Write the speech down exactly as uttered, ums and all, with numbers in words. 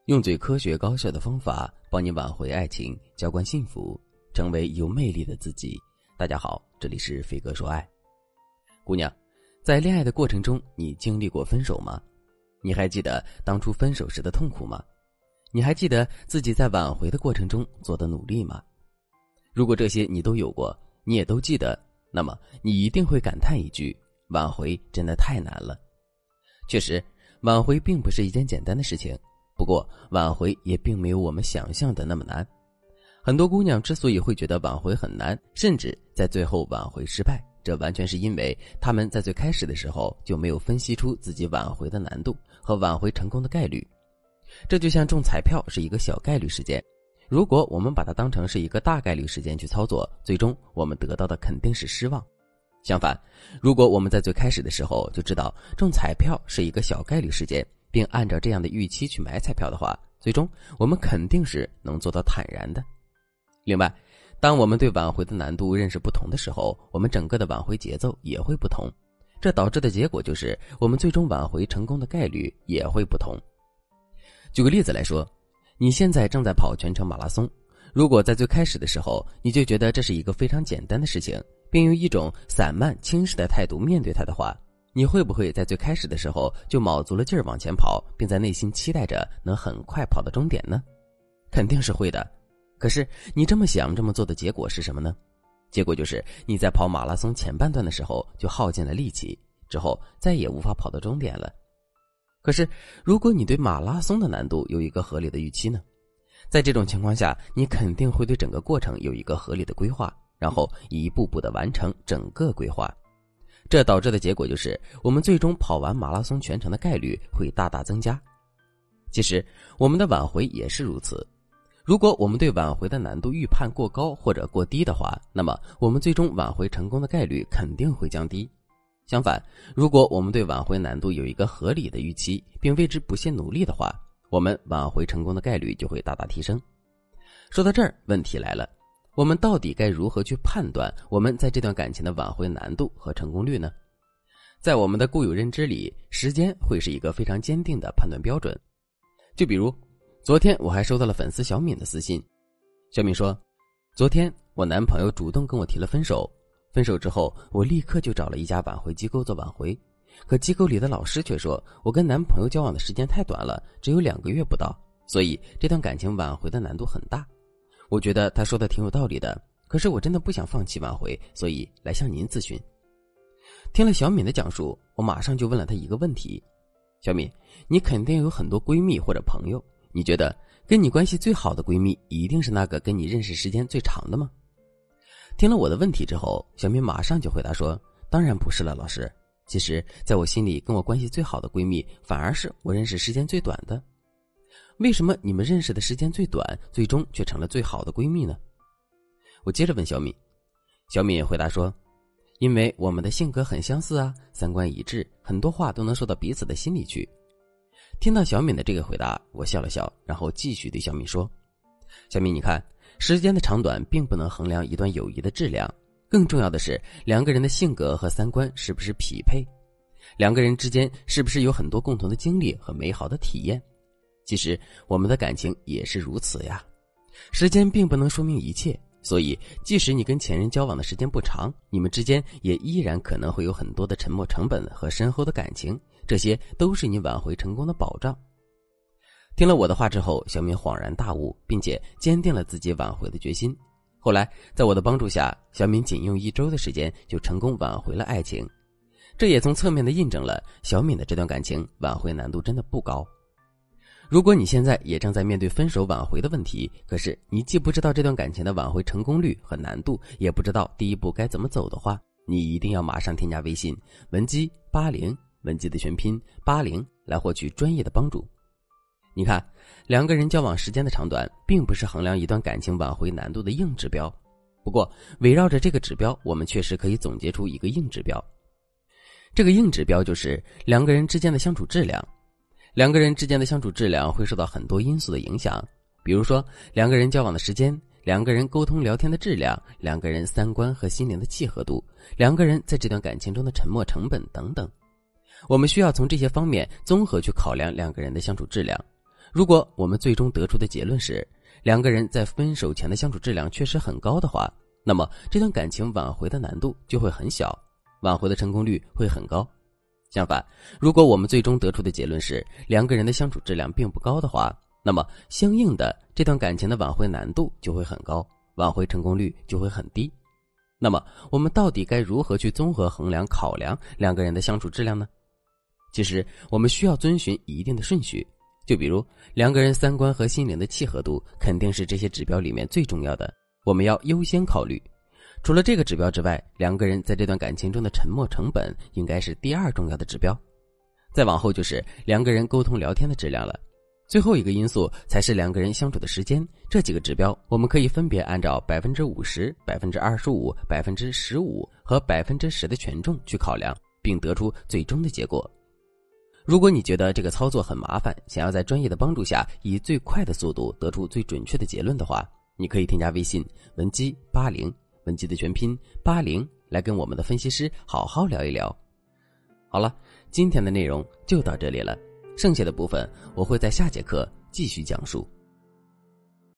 用最科学高效的方法帮你挽回爱情，浇灌幸福，成为有魅力的自己。大家好，这里是飞哥说爱。姑娘，在恋爱的过程中，你经历过分手吗？你还记得当初分手时的痛苦吗？你还记得自己在挽回的过程中做的努力吗？如果这些你都有过，你也都记得，那么你一定会感叹一句，挽回真的太难了。确实，挽回并不是一件简单的事情，不过挽回也并没有我们想象的那么难。很多姑娘之所以会觉得挽回很难，甚至在最后挽回失败，这完全是因为她们在最开始的时候就没有分析出自己挽回的难度和挽回成功的概率。这就像中彩票是一个小概率事件，如果我们把它当成是一个大概率事件去操作，最终我们得到的肯定是失望。相反，如果我们在最开始的时候就知道中彩票是一个小概率事件，并按照这样的预期去买彩票的话，最终我们肯定是能做到坦然的。另外，当我们对挽回的难度认识不同的时候，我们整个的挽回节奏也会不同，这导致的结果就是我们最终挽回成功的概率也会不同。举个例子来说，你现在正在跑全程马拉松，如果在最开始的时候你就觉得这是一个非常简单的事情，并用一种散漫轻视的态度面对它的话，你会不会在最开始的时候就卯足了劲儿往前跑，并在内心期待着能很快跑到终点呢？肯定是会的。可是你这么想这么做的结果是什么呢？结果就是你在跑马拉松前半段的时候就耗尽了力气，之后再也无法跑到终点了。可是如果你对马拉松的难度有一个合理的预期呢？在这种情况下，你肯定会对整个过程有一个合理的规划，然后一步步的完成整个规划。这导致的结果就是我们最终跑完马拉松全程的概率会大大增加。其实我们的挽回也是如此，如果我们对挽回的难度预判过高或者过低的话，那么我们最终挽回成功的概率肯定会降低。相反，如果我们对挽回难度有一个合理的预期，并为之不懈努力的话，我们挽回成功的概率就会大大提升。说到这儿，问题来了，我们到底该如何去判断我们在这段感情的挽回难度和成功率呢？在我们的固有认知里，时间会是一个非常坚定的判断标准。就比如昨天我还收到了粉丝小敏的私信，小敏说，昨天我男朋友主动跟我提了分手，分手之后我立刻就找了一家挽回机构做挽回，可机构里的老师却说我跟男朋友交往的时间太短了，只有两个月不到，所以这段感情挽回的难度很大。我觉得他说的挺有道理的，可是我真的不想放弃挽回，所以来向您咨询。听了小敏的讲述，我马上就问了她一个问题，小敏，你肯定有很多闺蜜或者朋友，你觉得跟你关系最好的闺蜜一定是那个跟你认识时间最长的吗？听了我的问题之后，小敏马上就回答说，当然不是了，老师，其实在我心里跟我关系最好的闺蜜反而是我认识时间最短的。为什么你们认识的时间最短，最终却成了最好的闺蜜呢？我接着问小敏，小敏回答说，因为我们的性格很相似啊，三观一致，很多话都能说到彼此的心里去。听到小敏的这个回答，我笑了笑，然后继续对小敏说，小敏，你看，时间的长短并不能衡量一段友谊的质量，更重要的是两个人的性格和三观是不是匹配，两个人之间是不是有很多共同的经历和美好的体验。其实我们的感情也是如此呀，时间并不能说明一切，所以即使你跟前任交往的时间不长，你们之间也依然可能会有很多的沉没成本和深厚的感情，这些都是你挽回成功的保障。听了我的话之后，小敏恍然大悟，并且坚定了自己挽回的决心。后来在我的帮助下，小敏仅用一周的时间就成功挽回了爱情，这也从侧面的印证了小敏的这段感情挽回难度真的不高。如果你现在也正在面对分手挽回的问题，可是你既不知道这段感情的挽回成功率和难度，也不知道第一步该怎么走的话，你一定要马上添加微信文姬八零，文姬的全拼八零，来获取专业的帮助。你看，两个人交往时间的长短并不是衡量一段感情挽回难度的硬指标，不过围绕着这个指标，我们确实可以总结出一个硬指标。这个硬指标就是两个人之间的相处质量。两个人之间的相处质量会受到很多因素的影响，比如说两个人交往的时间，两个人沟通聊天的质量，两个人三观和心灵的契合度，两个人在这段感情中的沉没成本等等。我们需要从这些方面综合去考量两个人的相处质量。 如果我们最终得出的结论是两个人在分手前的相处质量确实很高的话，那么这段感情挽回的难度就会很小，挽回的成功率会很高。相反，如果我们最终得出的结论是两个人的相处质量并不高的话，那么相应的这段感情的挽回难度就会很高，挽回成功率就会很低。那么我们到底该如何去综合衡量考量两个人的相处质量呢？其实我们需要遵循一定的顺序，就比如两个人三观和心灵的契合度肯定是这些指标里面最重要的，我们要优先考虑。除了这个指标之外，两个人在这段感情中的沉没成本应该是第二重要的指标。再往后就是两个人沟通聊天的质量了，最后一个因素才是两个人相处的时间。这几个指标我们可以分别按照 百分之五十、百分之二十五、百分之十五 和 百分之十 的权重去考量，并得出最终的结果。如果你觉得这个操作很麻烦，想要在专业的帮助下以最快的速度得出最准确的结论的话，你可以添加微信文姬八零，文姬的全拼八零，来跟我们的分析师好好聊一聊。好了，今天的内容就到这里了，剩下的部分我会在下节课继续讲述。